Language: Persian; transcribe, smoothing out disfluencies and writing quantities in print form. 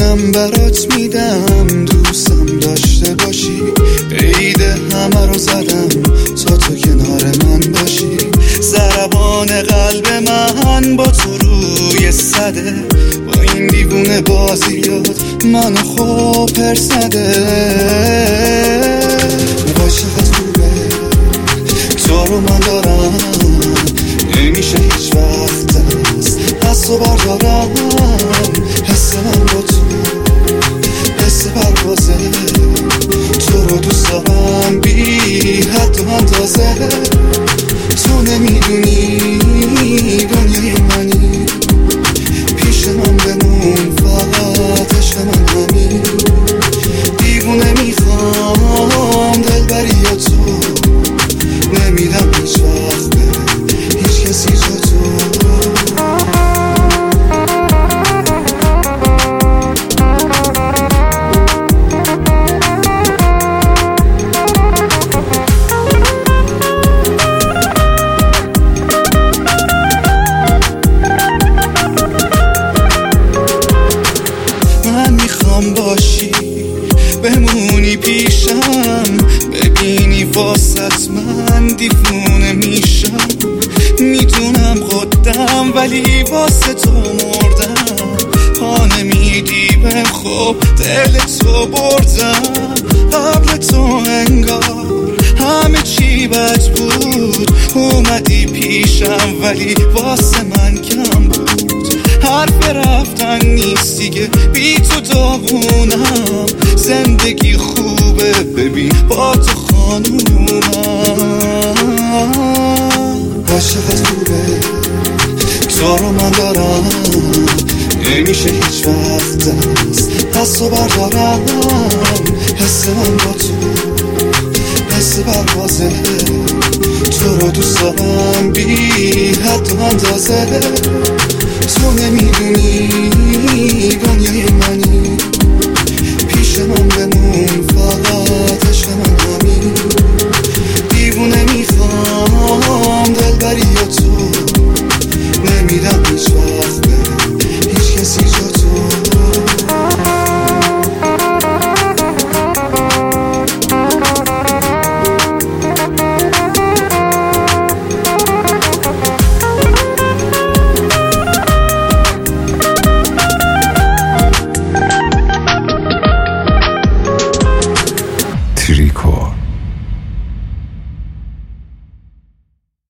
جونم برات میدم، دوستم داشته باشی. عید همه رو زدم تا تو کنار من باشی. ضربان قلب من با تو روی صده، با این دیوونه بازیات منو خوب پرسده. عاشقت خوبه، تو رو من دارم، نمیشه هیچ وقت از تو بردارم. حس من با تو حس پروازه، تو رو دوست دارم بی حد و اندازه. تو نمیدونی دنیای منی، پیش من بمون فقط عشق من همین. دیوونه میخوام دلبری یا تو، نمیدم هیچ وقت به هیچ کسی جا تو. من میخوام باشی، بمونی پیشم، ببینی واسط من دیوونه میشم. میدونم خودم ولی واسه تو مردم. پا نمیدی بهم، خب دل تو بردم. قبل تو انگار همه چی بد بود، اومدی پیشم ولی واسه من کم بود. حرف رفتن نیست دیگه، بی تو داغونم. زندگی خوبه ببین با تو خانومم. عاشقت خوبه، تو رو من دارم، نمیشه هیچ وقت از تو بردارم. حس من با تو حس پروازه، تو رو دوست دارم بی حد و اندازه. تو نمیدونی دنیای منی، پیش من بمون فقط عشق من همین. دیوونه میخوام دلبری یا تو،